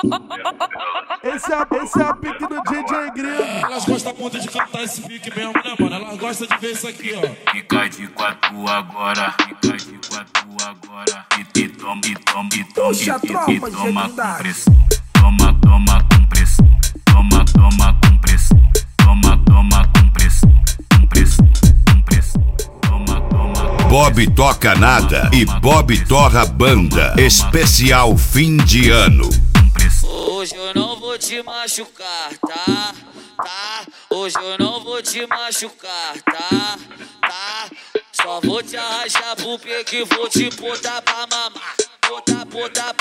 Esse é a pique do DJ Gringo. Elas gostam muito de cantar esse pique mesmo, né, mano? Elas gostam de ver isso aqui, ó. Fica de quatro agora, fica de quatro agora. E toma, Puxa a tropa, e toma com dignidade. pressão. Toma com pressão. Toma com pressão. Toma com pressão. Com pressão. Toma. Bob Toca Nada e Bob Torra Banda. Especial fim de ano. Hoje eu não vou te machucar, tá? Hoje eu não vou te machucar, tá? Só vou te arrastar pro peito e vou te botar pra mamar. Botar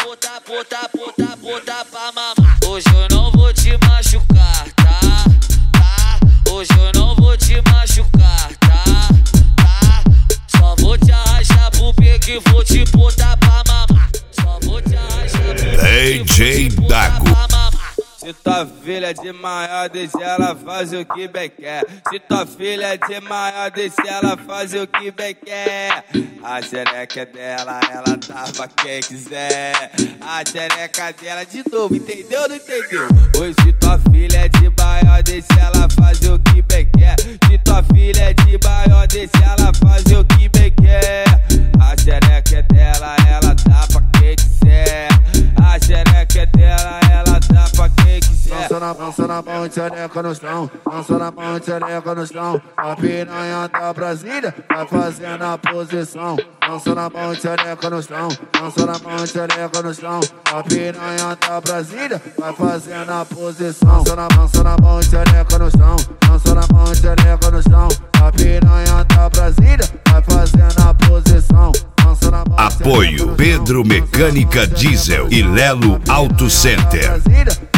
pra mamar. Hoje eu não vou te machucar, tá? Hoje eu não vou te machucar, tá? Só vou te arrastar pro peito e vou te botar pra mamar. Só vou te arrastar pro peito DJ Dago. Se tua filha é de maior, deixa ela fazer o que bem quer. Se tua filha é de maior, deixa ela fazer o que bem quer. A xereca é dela, ela tava quem quiser. A xereca dela de novo, entendeu ou não entendeu? Hoje se tua filha é de maior, deixa ela fazer o que bem quer. Se tua filha é de maior, deixa ela fazer o que bem quer. A xereca é dela, ela dá pra quem quiser. A xereca é dela, ela dá pra quem quiser. Dança na mão, xereca no chão. Dança na mão, xereca no chão. A piranha da Brasília vai fazendo a posição. Dança na mão, xereca no chão. Dança na mão, xereca no chão. A piranha da Brasília vai fazendo a posição. Dança na mão, xereca no chão. Dança na mão, xereca no chão. A piranha da Brasília vai fazendo a posição. Apoio Pedro Mecânica Diesel e Lelo Auto Center.